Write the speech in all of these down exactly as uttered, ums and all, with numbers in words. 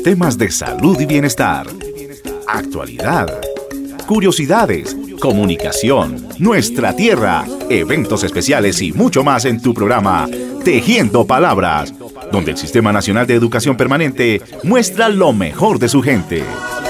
temas de salud y bienestar, actualidad, curiosidades, comunicación, nuestra tierra, eventos especiales y mucho más en tu programa Tejiendo Palabras, donde el Sistema Nacional de Educación Permanente muestra lo mejor de su gente.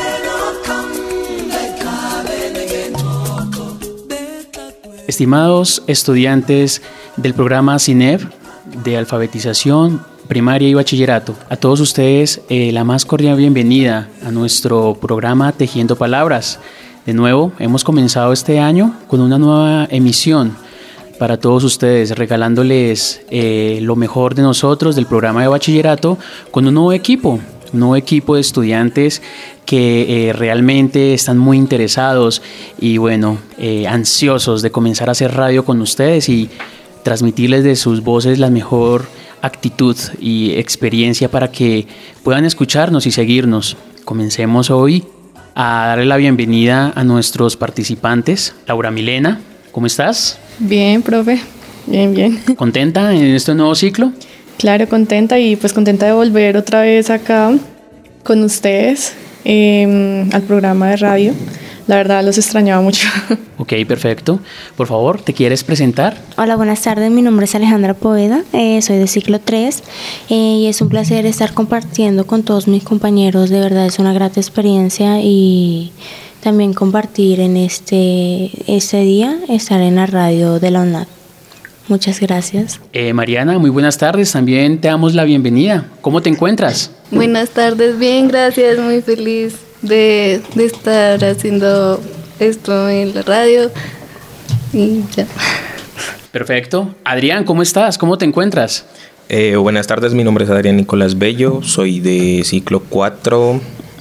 Estimados estudiantes del programa CINEP de alfabetización primaria y bachillerato, a todos ustedes eh, la más cordial bienvenida a nuestro programa Tejiendo Palabras. De nuevo, hemos comenzado este año con una nueva emisión para todos ustedes, regalándoles eh, lo mejor de nosotros del programa de bachillerato con un nuevo equipo, un nuevo equipo de estudiantes que eh, realmente están muy interesados y bueno, eh, ansiosos de comenzar a hacer radio con ustedes y transmitirles de sus voces la mejor actitud y experiencia para que puedan escucharnos y seguirnos. Comencemos hoy a darle la bienvenida a nuestros participantes. Laura Milena, ¿cómo estás? Bien, profe, bien, bien. ¿Contenta en este nuevo ciclo? Claro, contenta y pues contenta de volver otra vez acá con ustedes eh, al programa de radio. La verdad los extrañaba mucho. Ok, perfecto. Por favor, ¿te quieres presentar? Hola, buenas tardes. Mi nombre es Alejandra Poveda, eh, soy de ciclo tres eh, y es un placer estar compartiendo con todos mis compañeros. De verdad es una grata experiencia y también compartir en este, este día, estar en la radio de la UNAD. Muchas gracias. Eh, Mariana, muy buenas tardes. También te damos la bienvenida. ¿Cómo te encuentras? Buenas tardes, bien, gracias. Muy feliz de, de estar haciendo esto en la radio y ya. Perfecto. Adrián, ¿cómo estás? ¿Cómo te encuentras? Eh, buenas tardes, mi nombre es Adrián Nicolás Bello, soy de ciclo cuatro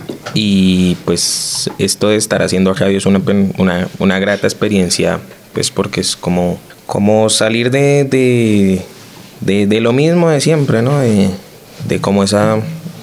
y pues esto de estar haciendo radio es una, una, una grata experiencia, pues porque es como, como salir de, de, de, de lo mismo de siempre, ¿no? De, de como esa,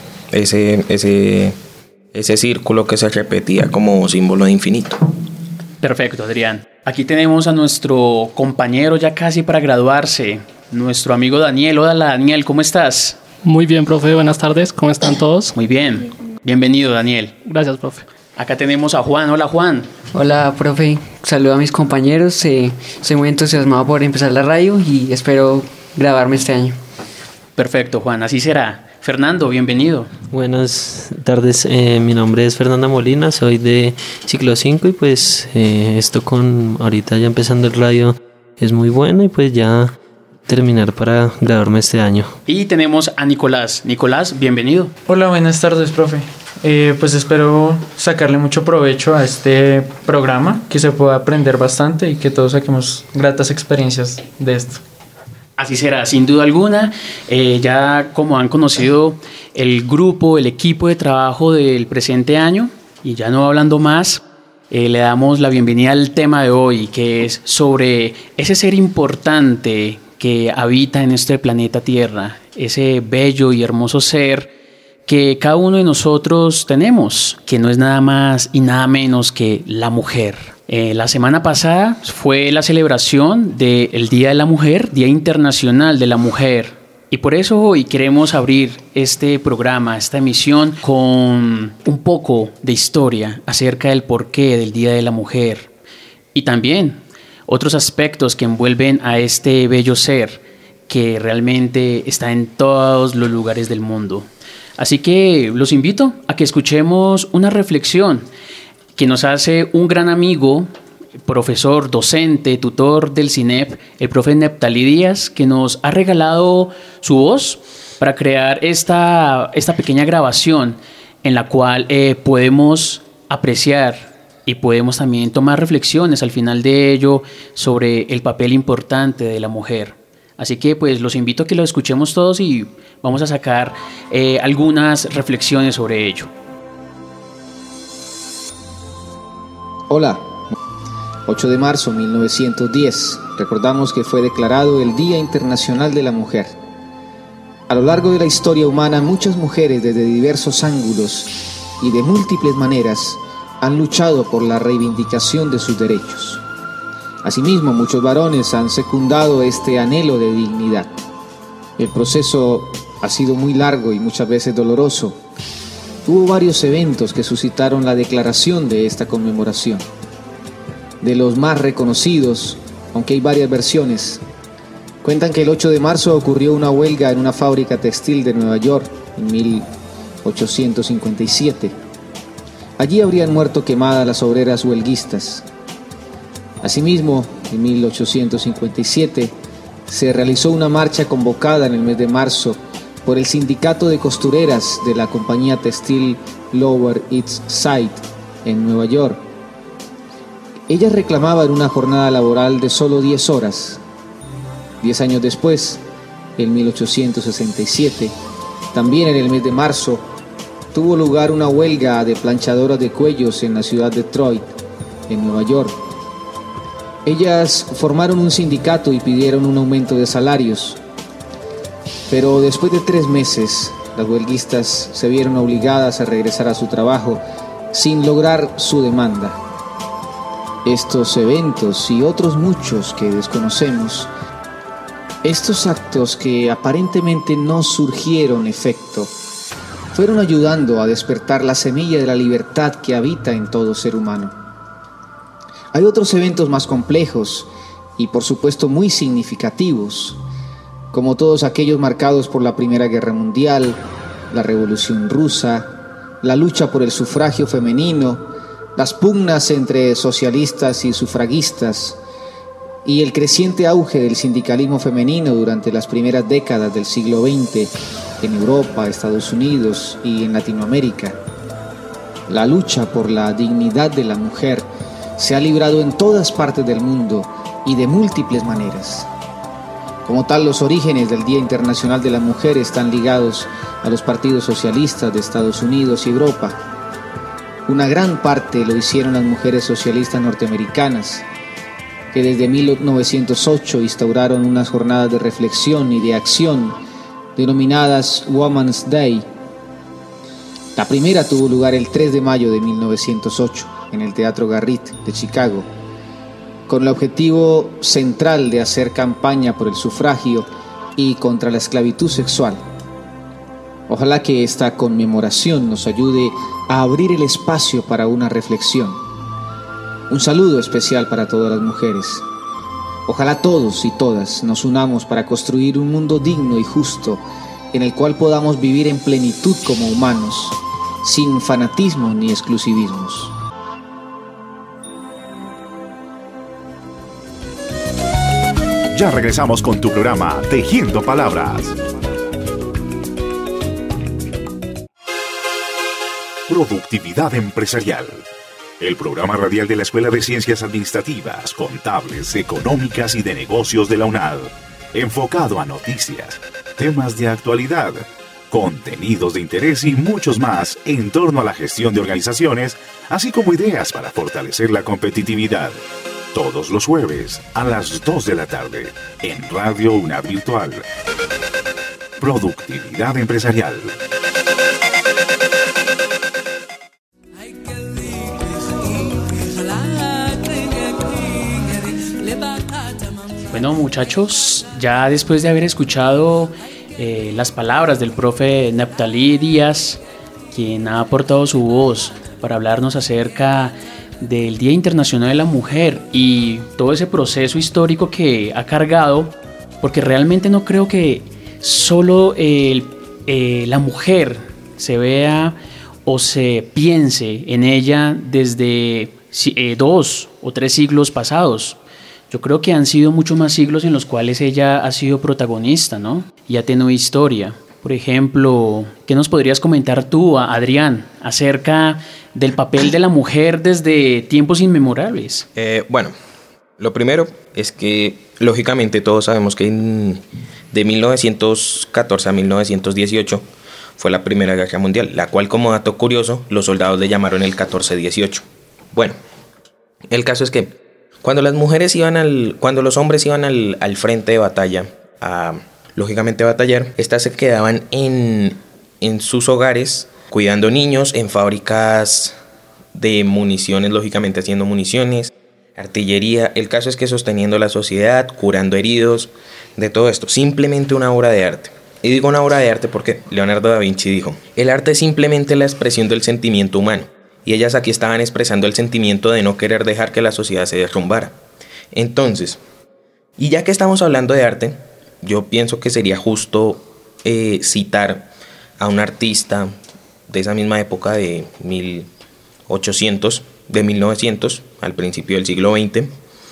ese, ese, ese círculo que se repetía como símbolo de infinito. Perfecto, Adrián. Aquí tenemos a nuestro compañero ya casi para graduarse, nuestro amigo Daniel. Hola, Daniel, ¿cómo estás? Muy bien, profe, buenas tardes, ¿cómo están todos? Muy bien, bienvenido, Daniel. Gracias, profe. Acá tenemos a Juan. Hola, Juan. Hola, profe, saludo a mis compañeros, eh, soy muy entusiasmado por empezar la radio y espero graduarme este año. Perfecto, Juan, así será. Fernando, bienvenido. Buenas tardes, eh, mi nombre es Fernanda Molina, soy de ciclo cinco y pues eh, esto con ahorita ya empezando el radio es muy bueno y pues ya terminar para graduarme este año. Y tenemos a Nicolás. Nicolás, bienvenido. Hola, buenas tardes, profe. Eh, pues espero sacarle mucho provecho a este programa, que se pueda aprender bastante y que todos saquemos gratas experiencias de esto. Así será, sin duda alguna. Eh, ya como han conocido el grupo, el equipo de trabajo del presente año, y ya no hablando más, eh, le damos la bienvenida al tema de hoy, que es sobre ese ser importante que habita en este planeta Tierra, ese bello y hermoso ser que cada uno de nosotros tenemos, que no es nada más y nada menos que la mujer. Eh, la semana pasada fue la celebración del Día de la Mujer, Día Internacional de la Mujer. Y por eso hoy queremos abrir este programa, esta emisión, con un poco de historia acerca del porqué del Día de la Mujer. Y también otros aspectos que envuelven a este bello ser que realmente está en todos los lugares del mundo. Así que los invito a que escuchemos una reflexión que nos hace un gran amigo, profesor, docente, tutor del CINEP, el profe Neptalí Díaz, que nos ha regalado su voz para crear esta, esta pequeña grabación en la cual eh, podemos apreciar y podemos también tomar reflexiones al final de ello sobre el papel importante de la mujer. Así que pues los invito a que lo escuchemos todos y vamos a sacar eh, algunas reflexiones sobre ello. Hola, ocho de marzo de mil novecientos diez, recordamos que fue declarado el Día Internacional de la Mujer. A lo largo de la historia humana, muchas mujeres desde diversos ángulos y de múltiples maneras han luchado por la reivindicación de sus derechos. Asimismo, muchos varones han secundado este anhelo de dignidad. El proceso ha sido muy largo y muchas veces doloroso, Hubo varios eventos que suscitaron la declaración de esta conmemoración. De los más reconocidos, aunque hay varias versiones, cuentan que el ocho de marzo ocurrió una huelga en una fábrica textil de Nueva York en mil ochocientos cincuenta y siete. Allí habrían muerto quemadas las obreras huelguistas. Asimismo, en mil ochocientos cincuenta y siete se realizó una marcha convocada en el mes de marzo por el sindicato de costureras de la compañía textil Lower East Side en Nueva York. Ellas reclamaban una jornada laboral de solo diez horas. Diez años después, en mil ochocientos sesenta y siete, también en el mes de marzo, tuvo lugar una huelga de planchadoras de cuellos en la ciudad de Detroit, en Nueva York. Ellas formaron un sindicato y pidieron un aumento de salarios. Pero después de tres meses, las huelguistas se vieron obligadas a regresar a su trabajo sin lograr su demanda. Estos eventos y otros muchos que desconocemos, estos actos que aparentemente no surgieron efecto, fueron ayudando a despertar la semilla de la libertad que habita en todo ser humano. Hay otros eventos más complejos y por supuesto muy significativos, como todos aquellos marcados por la Primera Guerra Mundial, la Revolución Rusa, la lucha por el sufragio femenino, las pugnas entre socialistas y sufragistas y el creciente auge del sindicalismo femenino durante las primeras décadas del siglo veinte en Europa, Estados Unidos y en Latinoamérica. La lucha por la dignidad de la mujer se ha librado en todas partes del mundo y de múltiples maneras. Como tal, los orígenes del Día Internacional de la Mujer están ligados a los partidos socialistas de Estados Unidos y Europa. Una gran parte lo hicieron las mujeres socialistas norteamericanas, que desde mil novecientos ocho instauraron unas jornadas de reflexión y de acción denominadas Women's Day. La primera tuvo lugar el tres de mayo de mil novecientos ocho en el Teatro Garriott de Chicago, con el objetivo central de hacer campaña por el sufragio y contra la esclavitud sexual. Ojalá que esta conmemoración nos ayude a abrir el espacio para una reflexión. Un saludo especial para todas las mujeres. Ojalá todos y todas nos unamos para construir un mundo digno y justo en el cual podamos vivir en plenitud como humanos, sin fanatismo ni exclusivismos. Ya regresamos con tu programa Tejiendo Palabras. Productividad empresarial. El programa radial de la Escuela de Ciencias Administrativas, Contables, Económicas y de Negocios de la UNAD. Enfocado a noticias, temas de actualidad, contenidos de interés y muchos más en torno a la gestión de organizaciones, así como ideas para fortalecer la competitividad. Todos los jueves a las dos de la tarde en Radio UNAD Virtual. Productividad empresarial. Bueno, muchachos, ya después de haber escuchado eh, las palabras del profe Neftalí Díaz, quien ha aportado su voz para hablarnos acerca del Día Internacional de la Mujer y todo ese proceso histórico que ha cargado, porque realmente no creo que solo el, eh, la mujer se vea o se piense en ella desde eh, dos o tres siglos pasados. Yo creo que han sido muchos más siglos en los cuales ella ha sido protagonista, ¿no? Y ha tenido historia. Por ejemplo, ¿qué nos podrías comentar tú, Adrián, acerca del papel de la mujer desde tiempos inmemorables? Eh, bueno, lo primero es que, lógicamente, todos sabemos que en, de mil novecientos catorce a mil novecientos dieciocho fue la Primera Guerra Mundial, la cual, como dato curioso, los soldados le llamaron el catorce dieciocho. Bueno, el caso es que Cuando las mujeres iban al, cuando los hombres iban al, al frente de batalla, a, lógicamente a batallar, estas se quedaban en, en sus hogares cuidando niños, en fábricas de municiones, lógicamente haciendo municiones, artillería. El caso es que sosteniendo la sociedad, curando heridos, de todo esto, simplemente una obra de arte. Y digo una obra de arte porque Leonardo da Vinci dijo: el arte es simplemente la expresión del sentimiento humano. Y ellas aquí estaban expresando el sentimiento de no querer dejar que la sociedad se derrumbara. Entonces, y ya que estamos hablando de arte, yo pienso que sería justo eh, citar a un artista de esa misma época de mil ochocientos, de mil novecientos, al principio del siglo veinte,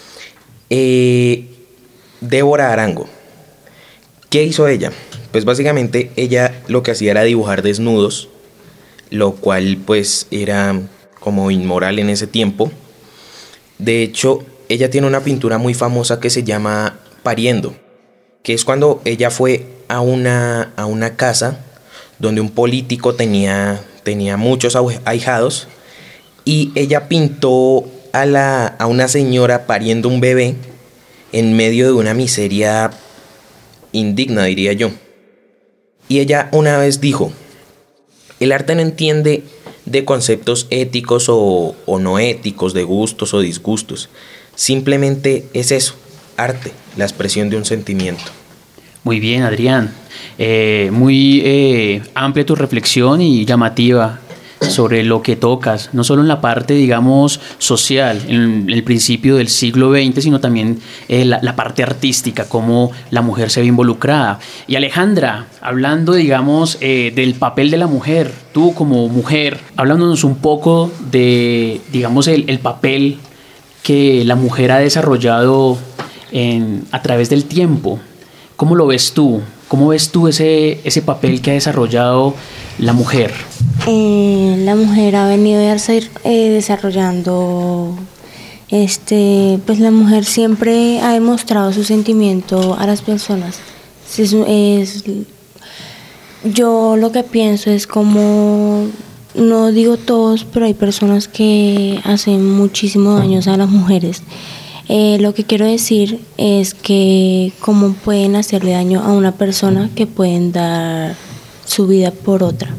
eh, Débora Arango. ¿Qué hizo ella? Pues básicamente ella lo que hacía era dibujar desnudos, lo cual pues era como inmoral en ese tiempo. De hecho, ella tiene una pintura muy famosa que se llama Pariendo, que es cuando ella fue a una, a una casa donde un político tenía, tenía muchos ahijados, y ella pintó a, la, a una señora pariendo un bebé en medio de una miseria indigna, diría yo. Y ella una vez dijo: el arte no entiende de conceptos éticos o, o no éticos, de gustos o disgustos. Simplemente es eso, arte, la expresión de un sentimiento. Muy bien, Adrián. Eh, muy eh, amplia tu reflexión y llamativa sobre lo que tocas, no solo en la parte, digamos, social, en el principio del siglo veinte, sino también eh, la, la parte artística, cómo la mujer se ve involucrada. Y Alejandra, hablando, digamos, eh, del papel de la mujer, tú como mujer, hablándonos un poco de, digamos, el, el papel que la mujer ha desarrollado en, a través del tiempo. ¿Cómo lo ves tú? ¿Cómo ves tú ese, ese papel que ha desarrollado la mujer? Eh, la mujer ha venido a ser, eh, desarrollando, este, pues la mujer siempre ha demostrado su sentimiento a las personas. Es, es, yo lo que pienso es como, no digo todos, pero hay personas que hacen muchísimo daño a las mujeres. Eh, lo que quiero decir es que cómo pueden hacerle daño a una persona que pueden dar su vida por otra.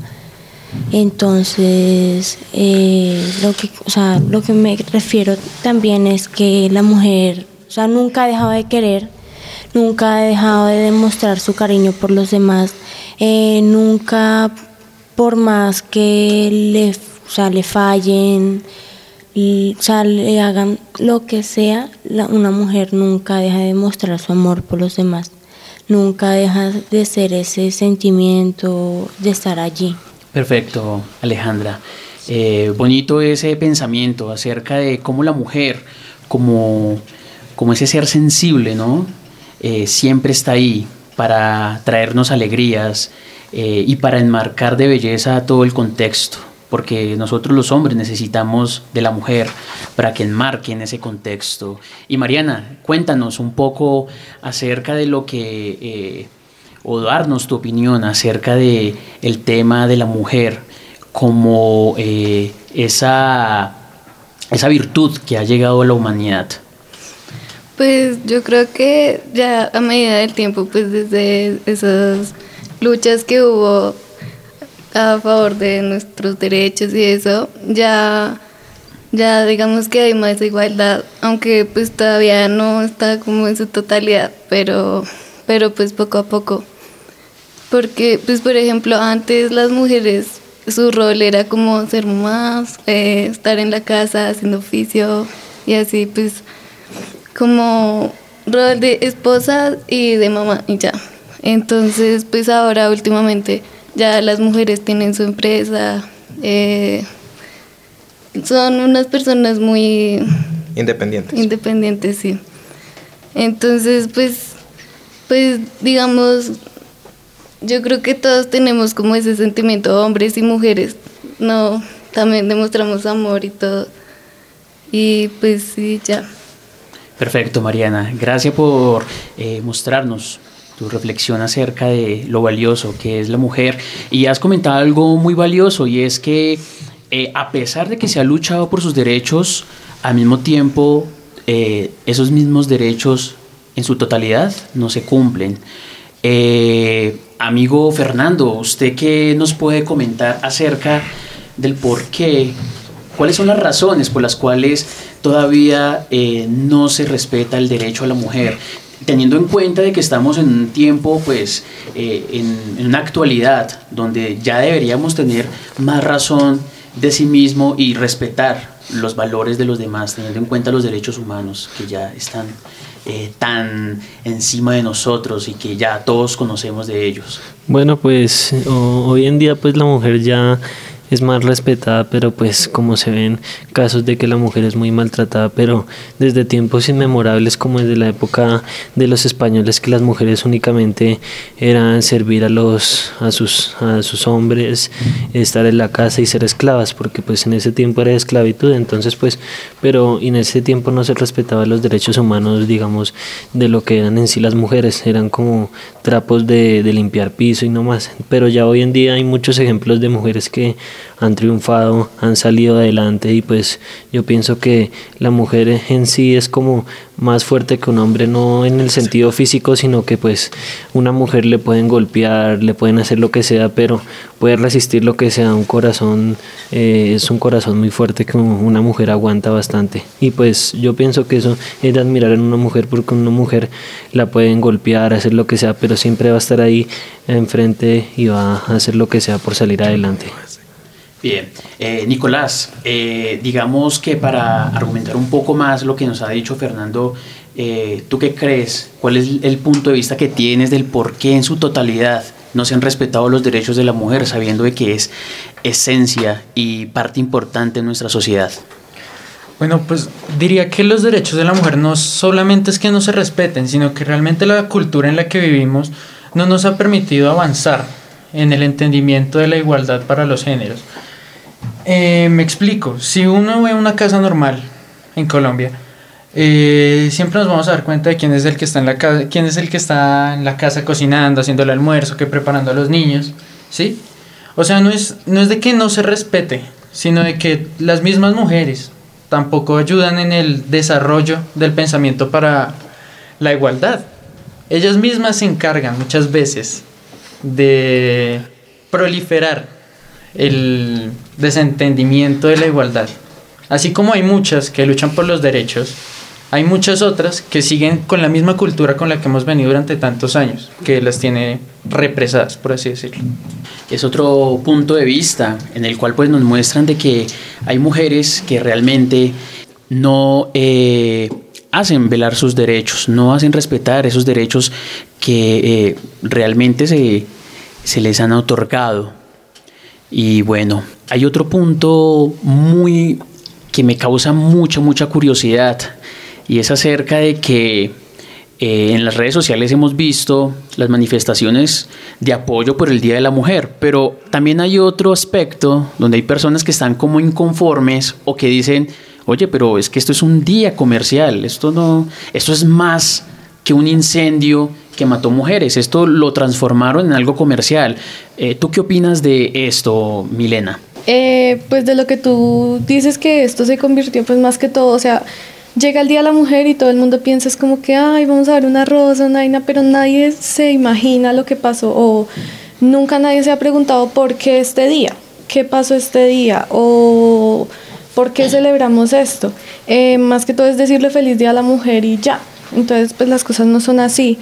Entonces, eh, lo que, o sea, lo que me refiero también es que la mujer, o sea, nunca ha dejado de querer, nunca ha dejado de demostrar su cariño por los demás, eh, nunca, por más que le, o sea, le fallen, o sea, le hagan lo que sea, la, una mujer nunca deja de mostrar su amor por los demás, nunca deja de ser ese sentimiento de estar allí. Perfecto, Alejandra. Eh, bonito ese pensamiento acerca de cómo la mujer, como, como ese ser sensible, ¿no? Eh, siempre está ahí para traernos alegrías eh, y para enmarcar de belleza todo el contexto. Porque nosotros los hombres necesitamos de la mujer para que enmarquen ese contexto. Y Mariana, cuéntanos un poco acerca de lo que, eh, o darnos tu opinión acerca de el tema de la mujer como eh, esa, esa virtud que ha llegado a la humanidad. Pues yo creo que ya a medida del tiempo, pues desde esas luchas que hubo a favor de nuestros derechos y eso, ya, ya digamos que hay más igualdad, aunque pues todavía no está como en su totalidad, pero, pero pues poco a poco. Porque pues por ejemplo antes las mujeres, su rol era como ser mamás, eh, estar en la casa haciendo oficio y así pues como rol de esposa y de mamá y ya. Entonces pues ahora últimamente ya las mujeres tienen su empresa, eh, son unas personas muy independientes. Independientes, sí. Entonces, pues, pues, digamos, yo creo que todos tenemos como ese sentimiento, hombres y mujeres, no, también demostramos amor y todo. Y pues sí, ya. Perfecto, Mariana. Gracias por eh, mostrarnos tu reflexión acerca de lo valioso que es la mujer. Y has comentado algo muy valioso, y es que eh, a pesar de que se ha luchado por sus derechos, al mismo tiempo eh, esos mismos derechos en su totalidad no se cumplen. Eh, amigo Fernando, ¿usted qué nos puede comentar acerca del por qué? ¿Cuáles son las razones por las cuales todavía eh, no se respeta el derecho a la mujer? teniendo en cuenta de que estamos en un tiempo, pues, eh, en, en una actualidad donde ya deberíamos tener más razón de sí mismo y respetar los valores de los demás, teniendo en cuenta los derechos humanos que ya están eh, tan encima de nosotros y que ya todos conocemos de ellos. Bueno, pues o, hoy en día pues la mujer ya es más respetada, pero pues como se ven casos de que la mujer es muy maltratada, pero desde tiempos inmemorables, como desde la época de los españoles, que las mujeres únicamente eran servir a los a sus a sus hombres, estar en la casa y ser esclavas, porque pues en ese tiempo era esclavitud. Entonces pues, pero en ese tiempo no se respetaban los derechos humanos, digamos, de lo que eran en sí las mujeres, eran como trapos de, de limpiar piso y no más. Pero ya hoy en día hay muchos ejemplos de mujeres que han triunfado, han salido adelante, y pues yo pienso que la mujer en sí es como más fuerte que un hombre, no en el sentido físico, sino que pues una mujer le pueden golpear, le pueden hacer lo que sea, pero puede resistir lo que sea. Un corazón eh, es un corazón muy fuerte que una mujer aguanta bastante, y pues yo pienso que eso es de admirar en una mujer, porque una mujer la pueden golpear, hacer lo que sea, pero siempre va a estar ahí enfrente y va a hacer lo que sea por salir adelante. Bien, eh, Nicolás, eh, digamos que para argumentar un poco más lo que nos ha dicho Fernando, eh, ¿tú qué crees? ¿Cuál es el punto de vista que tienes del por qué en su totalidad no se han respetado los derechos de la mujer, sabiendo de que es esencia y parte importante en nuestra sociedad? Bueno, pues diría que los derechos de la mujer no solamente es que no se respeten, sino que realmente la cultura en la que vivimos no nos ha permitido avanzar en el entendimiento de la igualdad para los géneros. Eh, me explico, si uno ve una casa normal en Colombia, eh, siempre nos vamos a dar cuenta de quién es el que está en la casa, quién es el que está en la casa cocinando, haciendo el almuerzo, que preparando a los niños, ¿sí? O sea, no es, no es de que no se respete, sino de que las mismas mujeres tampoco ayudan en el desarrollo del pensamiento para la igualdad. Ellas mismas se encargan muchas veces de proliferar el desentendimiento de la igualdad. Así como hay muchas que luchan por los derechos, hay muchas otras que siguen con la misma cultura con la que hemos venido durante tantos años, que las tiene represadas, por así decirlo. Es otro punto de vista en el cual pues nos muestran de que hay mujeres que realmente no eh, hacen velar sus derechos, no hacen respetar esos derechos que eh, realmente se, se les han otorgado. Y bueno, hay otro punto muy que me causa mucha, mucha curiosidad, y es acerca de que eh, en las redes sociales hemos visto las manifestaciones de apoyo por el Día de la Mujer, pero también hay otro aspecto donde hay personas que están como inconformes o que dicen: oye, pero es que esto es un día comercial, esto no, esto es más que un incendio que mató mujeres, esto lo transformaron en algo comercial. Eh, ¿Tú qué opinas de esto, Milena? Eh, pues de lo que tú dices, que esto se convirtió pues más que todo, o sea, llega el Día de la Mujer y todo el mundo piensa es como que, ay, vamos a ver una rosa, una vaina, pero nadie se imagina lo que pasó, o nunca nadie se ha preguntado por qué este día, qué pasó este día, o por qué celebramos esto. Eh, más que todo es decirle feliz Día a la Mujer y ya. Entonces pues las cosas no son así.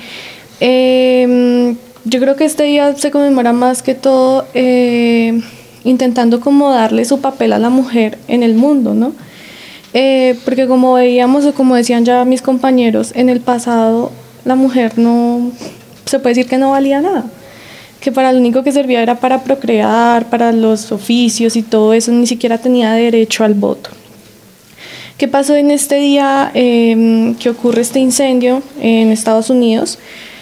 Eh, yo creo que este día se conmemora más que todo eh, intentando como darle su papel a la mujer en el mundo, ¿no? Eh, porque como veíamos o como decían ya mis compañeros, en el pasado la mujer no, se puede decir que no valía nada, que para lo único que servía era para procrear, para los oficios y todo eso, ni siquiera tenía derecho al voto. ¿Qué pasó en este día eh, que ocurre este incendio en Estados Unidos?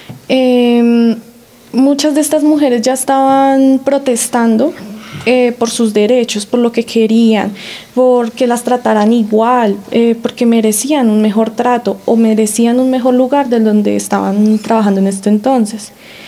Eh, muchas de estas mujeres ya estaban protestando eh, por sus derechos, por lo que querían, porque las trataran igual, eh, porque merecían un mejor trato o merecían un mejor lugar de donde estaban trabajando en este entonces.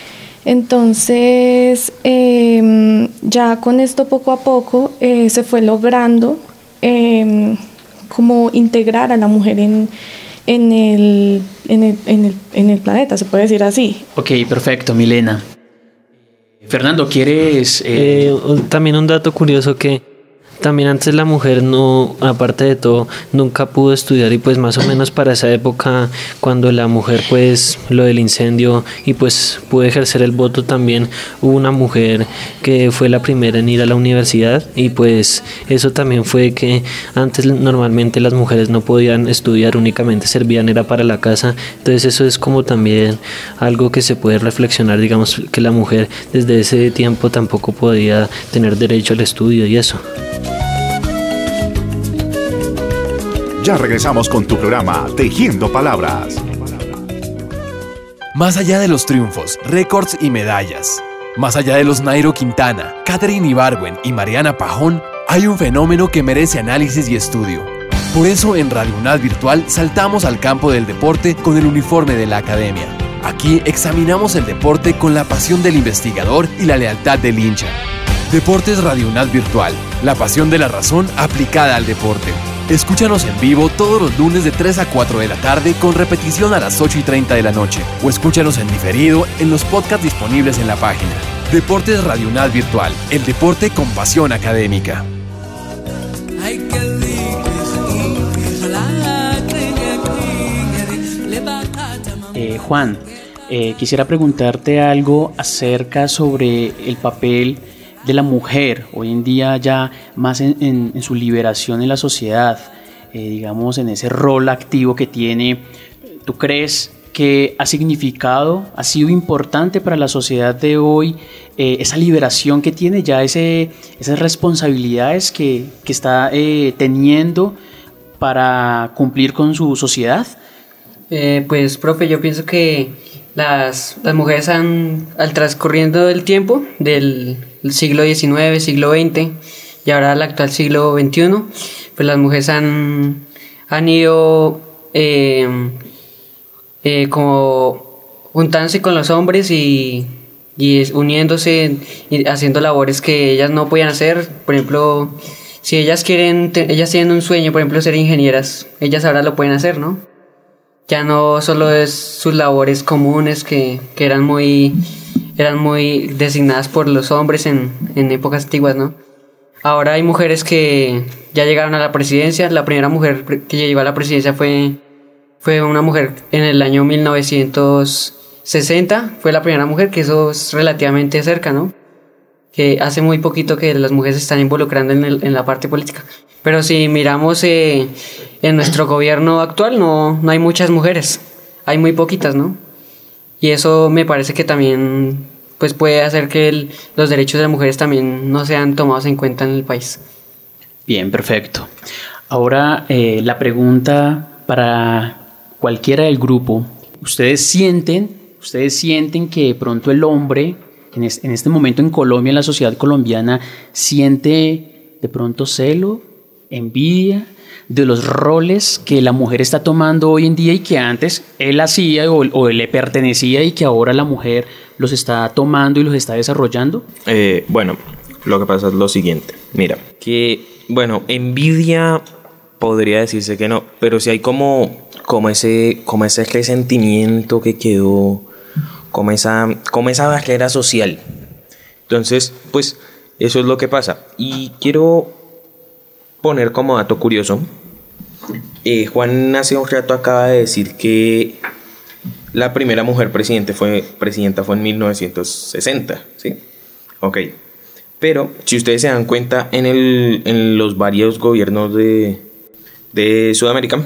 Entonces, eh, ya con esto poco a poco eh, se fue logrando eh, como integrar a la mujer en, en, el, en, el, en, el, en el planeta, se puede decir así. Ok, perfecto, Milena. Fernando, ¿quieres...? Eh... Eh, también un dato curioso que también antes la mujer no, aparte de todo, nunca pudo estudiar y pues más o menos para esa época cuando la mujer pues lo del incendio y pues pudo ejercer el voto también hubo una mujer que fue la primera en ir a la universidad y pues eso también fue que antes normalmente las mujeres no podían estudiar, únicamente servían era para la casa, entonces eso es como también algo que se puede reflexionar, digamos que la mujer desde ese tiempo tampoco podía tener derecho al estudio y eso. Ya regresamos con tu programa Tejiendo Palabras. Más allá de los triunfos, récords y medallas, más allá de los Nairo Quintana, Katherine Ibargüen y Mariana Pajón, hay un fenómeno que merece análisis y estudio. Por eso en Radio UNAD Virtual saltamos al campo del deporte con el uniforme de la academia. Aquí examinamos el deporte con la pasión del investigador y la lealtad del hincha. Deportes Radio UNAD Virtual, la pasión de la razón aplicada al deporte. Escúchanos en vivo todos los lunes de tres a cuatro de la tarde con repetición a las ocho y treinta de la noche o escúchanos en diferido en los podcasts disponibles en la página. Deportes Radio UNAD Virtual, el deporte con pasión académica. Eh, Juan, eh, quisiera preguntarte algo acerca sobre el papel de la mujer hoy en día ya más en, en, en su liberación en la sociedad, eh, digamos en ese rol activo que tiene. ¿Tú crees que ha significado, ha sido importante para la sociedad de hoy eh, esa liberación que tiene ya, ese, esas responsabilidades que, que está eh, teniendo para cumplir con su sociedad? Eh, pues, profe, yo pienso que las, las mujeres han, al transcurriendo del tiempo, del siglo diecinueve, siglo veinte y ahora el actual siglo veintiuno, pues las mujeres han, han ido eh, eh, como juntándose con los hombres y, y uniéndose y haciendo labores que ellas no podían hacer. Por ejemplo, si ellas quieren, te, ellas tienen un sueño, por ejemplo, ser ingenieras, ellas ahora lo pueden hacer, ¿no? Ya no solo es sus labores comunes que, que eran muy eran muy designadas por los hombres en, en épocas antiguas, ¿no? Ahora hay mujeres que ya llegaron a la presidencia. La primera mujer que llegó a la presidencia fue, fue una mujer en el año mil novecientos sesenta. Fue la primera mujer, que eso es relativamente cerca, ¿no? Que hace muy poquito que las mujeres se están involucrando en, el, en la parte política. Pero si miramos eh, en nuestro gobierno actual, no, no hay muchas mujeres. Hay muy poquitas, ¿no? Y eso me parece que también pues, puede hacer que el, los derechos de las mujeres también no sean tomados en cuenta en el país. Bien, perfecto. Ahora eh, la pregunta para cualquiera del grupo. ¿Ustedes sienten, ustedes sienten que de pronto el hombre, en, es, en este momento en Colombia, en la sociedad colombiana, siente de pronto celo, envidia de los roles que la mujer está tomando hoy en día y que antes él hacía o, o él le pertenecía y que ahora la mujer los está tomando y los está desarrollando? Eh, bueno, lo que pasa es lo siguiente. Mira, que, bueno, envidia podría decirse que no, pero sí hay como, como, ese, como ese resentimiento que quedó, como esa, como esa barrera social. Entonces, pues, eso es lo que pasa. Y quiero poner como dato curioso, eh, Juan hace un rato acaba de decir que la primera mujer presidente fue, presidenta fue en mil novecientos sesenta, ¿sí? Ok, pero si ustedes se dan cuenta en, el, en los varios gobiernos de, de Sudamérica,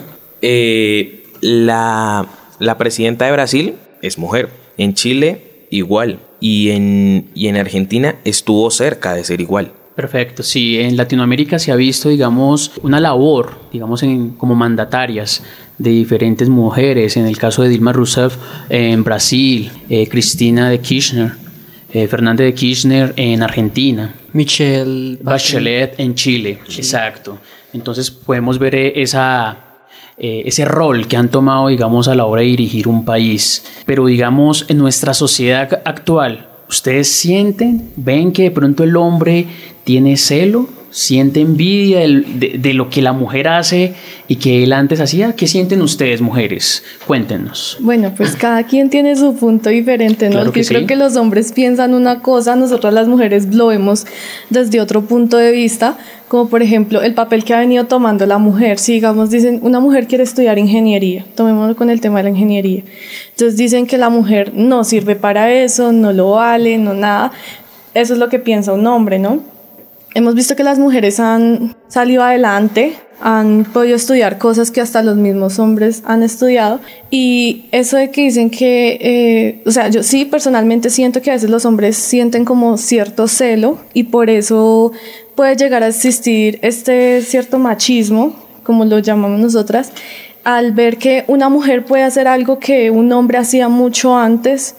eh, la, la presidenta de Brasil es mujer, en Chile igual, y en, y en Argentina estuvo cerca de ser igual. Perfecto, sí, en Latinoamérica se ha visto, digamos, una labor, digamos, en, como mandatarias de diferentes mujeres, en el caso de Dilma Rousseff eh, en Brasil, eh, Cristina de Kirchner, eh, Fernández de Kirchner en Argentina, Michelle Bachelet en Chile, sí. Exacto. Entonces podemos ver esa, eh, ese rol que han tomado, digamos, a la hora de dirigir un país, pero digamos, en nuestra sociedad actual, ¿ustedes sienten, ven que de pronto el hombre tiene celo ¿Siente envidia del- de, de lo que la mujer hace y que él antes hacía? ¿Qué sienten ustedes, mujeres? Cuéntenos. Bueno, pues cada quien tiene su punto diferente, ¿no? Claro que Yo creo sí. que los hombres piensan una cosa, nosotras las mujeres lo vemos desde otro punto de vista, como por ejemplo el papel que ha venido tomando la mujer. Si digamos dicen, una mujer quiere estudiar ingeniería, tomémoslo con el tema de la ingeniería. Entonces dicen que la mujer no sirve para eso, no lo vale, no nada. Eso es lo que piensa un hombre, ¿no? Hemos visto que las mujeres han salido adelante, han podido estudiar cosas que hasta los mismos hombres han estudiado, y eso de que dicen que, eh, o sea, yo sí personalmente siento que a veces los hombres sienten como cierto celo y por eso puede llegar a existir este cierto machismo, como lo llamamos nosotras, al ver que una mujer puede hacer algo que un hombre hacía mucho antes.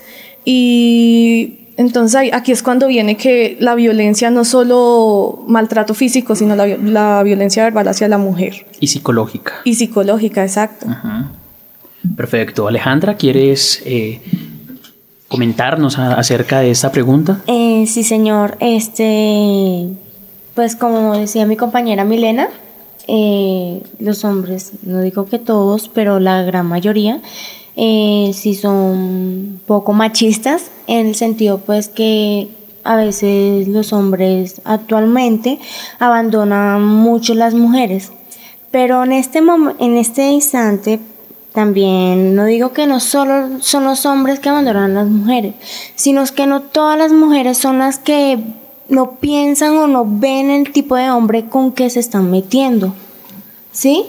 Y entonces ahí- aquí es cuando viene que la violencia, no solo maltrato físico, sino la, vi- la violencia verbal hacia la mujer. Y psicológica. Y psicológica, exacto. Ajá. Perfecto. Alejandra, ¿quieres eh, comentarnos a- acerca de esta pregunta? Eh, sí, señor. Este, pues como decía mi compañera Milena, eh, los hombres, no digo que todos, pero la gran mayoría, eh, sí son poco machistas, en el sentido pues que a veces los hombres actualmente abandonan mucho las mujeres. Pero en este mom- en este instante también no digo que no solo son los hombres que abandonan a las mujeres, sino que no todas las mujeres son las que no piensan o no ven el tipo de hombre con que se están metiendo, ¿sí?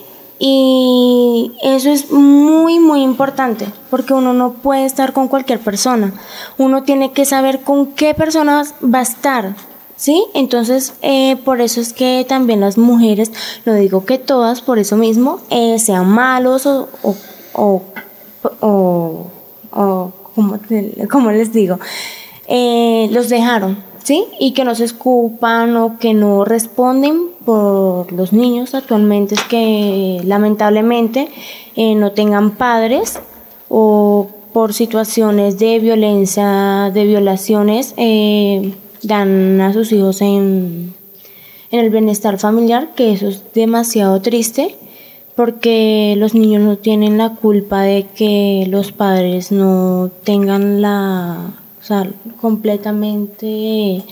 Y eso es muy, muy importante, porque uno no puede estar con cualquier persona. Uno tiene que saber con qué personas va a estar, ¿sí? Entonces, eh, por eso es que también las mujeres, no digo que todas, por eso mismo, eh, sean malos o, o, o, o, o ¿cómo, te- cómo les digo? Eh, los dejaron, ¿sí? Y que no se escupan o que no responden por los niños actualmente, es que lamentablemente eh, no tengan padres, o por situaciones de violencia, de violaciones, eh, dan a sus hijos en, en el bienestar familiar, que eso es demasiado triste, porque los niños no tienen la culpa de que los padres no tengan la, o sea, completamente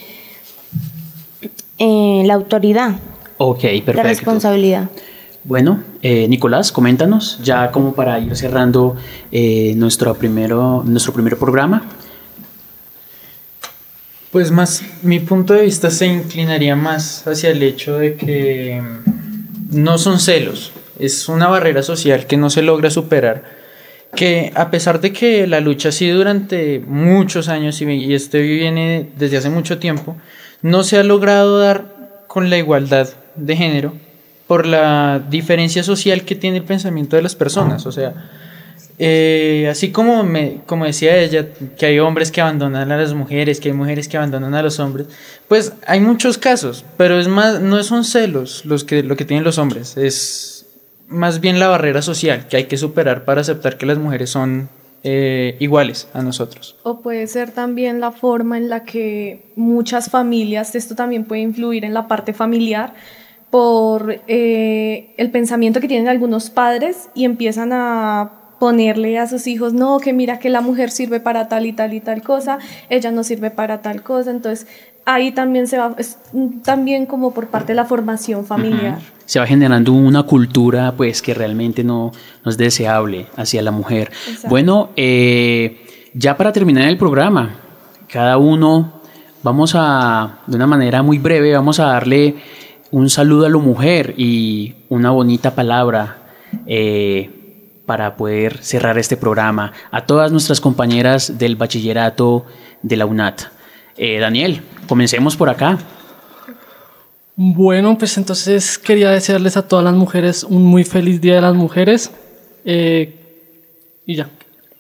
eh, la autoridad, Ok, perfecto. la responsabilidad. Bueno, eh, Nicolás, coméntanos, ya como para ir cerrando eh, nuestro, primero, nuestro primer programa. Pues más, mi punto de vista se inclinaría más hacia el hecho de que mm, no son celos, es una barrera social que no se logra superar, que a pesar de que la lucha ha sido durante muchos años y, y este viene desde hace mucho tiempo, no se ha logrado dar con la igualdad de género por la diferencia social que tiene el pensamiento de las personas. O sea, eh, así como, me, como decía ella, que hay hombres que abandonan a las mujeres, que hay mujeres que abandonan a los hombres, pues hay muchos casos, pero es más, no son celos los que, lo que tienen los hombres, es más bien la barrera social que hay que superar para aceptar que las mujeres son eh, iguales a nosotros. O puede ser también la forma en la que muchas familias, esto también puede influir en la parte familiar, por eh, el pensamiento que tienen algunos padres y empiezan a ponerle a sus hijos, no, que mira que la mujer sirve para tal y tal y tal cosa, ella no sirve para tal cosa. Entonces ahí también se va, es también como por parte de la formación familiar. Uh-huh. Se va generando una cultura pues que realmente no, no es deseable hacia la mujer. Exacto. Bueno, eh, ya para terminar el programa, cada uno vamos a, de una manera muy breve, vamos a darle un saludo a la mujer y una bonita palabra eh, para poder cerrar este programa a todas nuestras compañeras del bachillerato de la U N A T. Eh, Daniel, comencemos por acá. Bueno, pues entonces quería desearles a todas las mujeres un muy feliz Día de las Mujeres. Eh, y ya.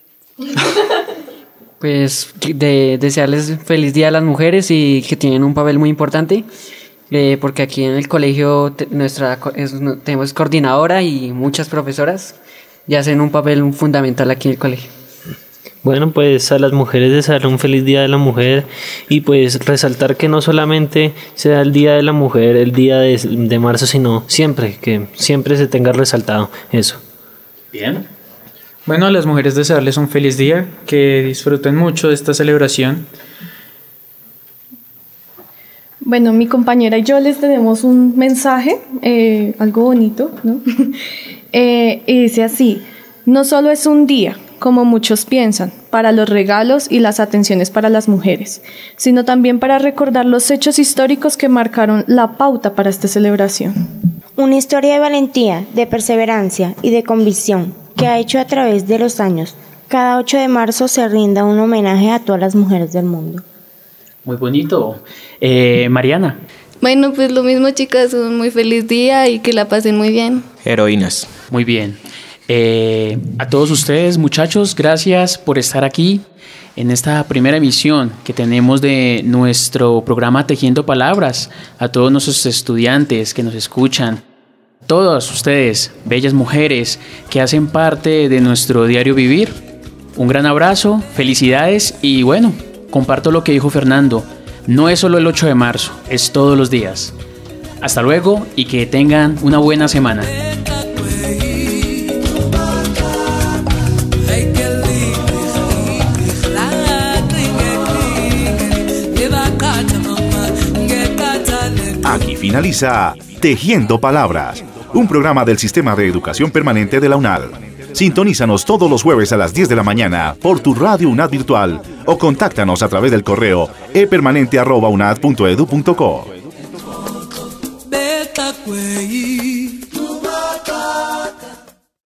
Pues de desearles feliz Día a las Mujeres y que tienen un papel muy importante, eh, porque aquí en el colegio te, nuestra es, tenemos coordinadora y muchas profesoras y hacen un papel fundamental aquí en el colegio. Bueno, pues a las mujeres desearle un feliz Día de la Mujer y pues resaltar que no solamente sea el Día de la Mujer, el día de, de marzo, sino siempre, que siempre se tenga resaltado eso. Bien. Bueno, a las mujeres desearles un feliz día, que disfruten mucho de esta celebración. Bueno, mi compañera y yo les tenemos un mensaje, eh, algo bonito, ¿no? eh, y dice así: no solo es un día, como muchos piensan, para los regalos y las atenciones para las mujeres, sino también para recordar los hechos históricos que marcaron la pauta para esta celebración. Una historia de valentía, de perseverancia y de convicción que ha hecho a través de los años. Cada ocho de marzo se rinda un homenaje a todas las mujeres del mundo. Muy bonito. Eh, Mariana. Bueno, pues lo mismo, chicas, un muy feliz día y que la pasen muy bien. Heroínas. Muy bien. Eh, a todos ustedes, muchachos, gracias por estar aquí en esta primera emisión que tenemos de nuestro programa Tejiendo Palabras. A todos nuestros estudiantes que nos escuchan, todas ustedes, bellas mujeres que hacen parte de nuestro diario vivir. Un gran abrazo, felicidades y bueno, comparto lo que dijo Fernando. No es solo el ocho de marzo, es todos los días. Hasta luego y que tengan una buena semana. Aquí finaliza Tejiendo Palabras, un programa del Sistema de Educación Permanente de la UNAD. Sintonízanos todos los jueves a las diez de la mañana por tu radio UNAD virtual o contáctanos a través del correo e permanente arroba unad punto edu punto co.